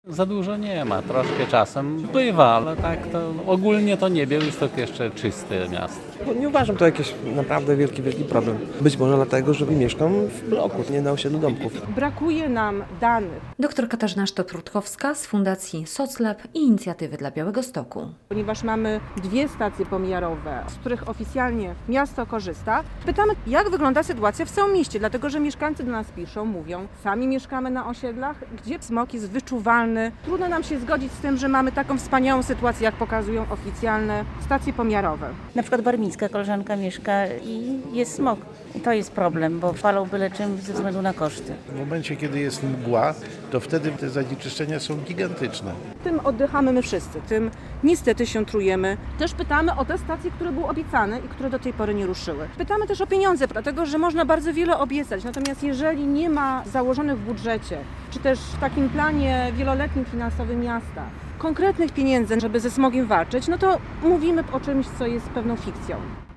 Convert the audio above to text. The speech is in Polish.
Za dużo nie ma, troszkę czasem bywa, ale tak to ogólnie to nie Białystok jeszcze czyste miasto. Bo nie uważam to jakiś naprawdę wielki problem. Być może dlatego, że mieszkam w bloku, nie na osiedlu domków. Brakuje nam danych, Dr Katarzyna Sztot-Rutkowska z Fundacji SocLab i Inicjatywy dla Białegostoku. ponieważ mamy 2 stacje pomiarowe, z których oficjalnie miasto korzysta. Pytamy, jak wygląda sytuacja w całym mieście, dlatego że mieszkańcy do nas piszą, mówią, sami mieszkamy na osiedlach, gdzie smog jest wyczuwalny. Trudno nam się zgodzić z tym, że mamy taką wspaniałą sytuację, jak pokazują oficjalne stacje pomiarowe. Na przykład barmińska koleżanka mieszka i jest smog. I to jest problem, bo palą byle czym ze względu na koszty. W momencie, kiedy jest mgła, to wtedy te zanieczyszczenia są gigantyczne. Tym oddychamy my wszyscy, tym niestety się trujemy. Też pytamy o te stacje, które były obiecane i które do tej pory nie ruszyły. Pytamy też o pieniądze, dlatego że można bardzo wiele obiecać, natomiast jeżeli nie ma założonych w budżecie, czy też w takim planie wieloletnim finansowym miasta, konkretnych pieniędzy, żeby ze smogiem walczyć, no to mówimy o czymś, co jest pewną fikcją.